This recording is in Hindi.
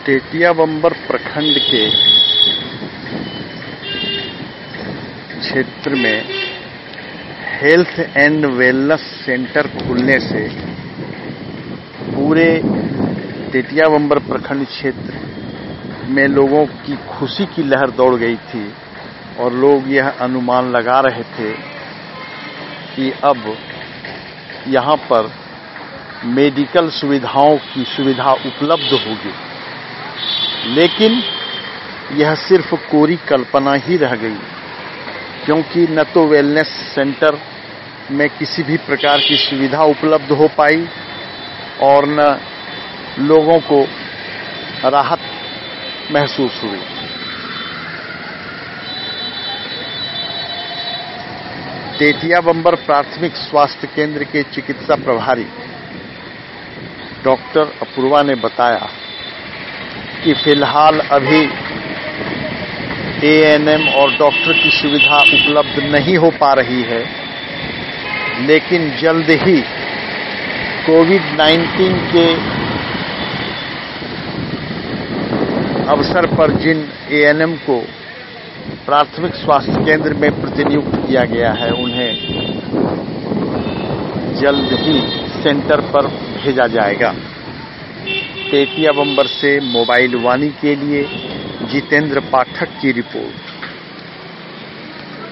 टेटियाबंबर प्रखंड के क्षेत्र में हेल्थ एंड वेलनेस सेंटर खुलने से पूरे टेटियाबंबर प्रखंड क्षेत्र में लोगों की खुशी की लहर दौड़ गई थी और लोग यह अनुमान लगा रहे थे कि अब यहां पर मेडिकल सुविधाओं की सुविधा उपलब्ध होगी, लेकिन यह सिर्फ कोरी कल्पना ही रह गई, क्योंकि न तो वेलनेस सेंटर में किसी भी प्रकार की सुविधा उपलब्ध हो पाई और न लोगों को राहत महसूस हुई। टेटियाबंबर प्राथमिक स्वास्थ्य केंद्र के चिकित्सा प्रभारी डॉक्टर अपूर्वा ने बताया कि फिलहाल अभी एएनएम और डॉक्टर की सुविधा उपलब्ध नहीं हो पा रही है, लेकिन जल्द ही कोविड-19 के अवसर पर जिन एएनएम को प्राथमिक स्वास्थ्य केंद्र में प्रतिनियुक्त किया गया है, उन्हें जल्द ही सेंटर पर भेजा जाएगा। टेटियाबंबर से मोबाइल वाणी के लिए जितेंद्र पाठक की रिपोर्ट।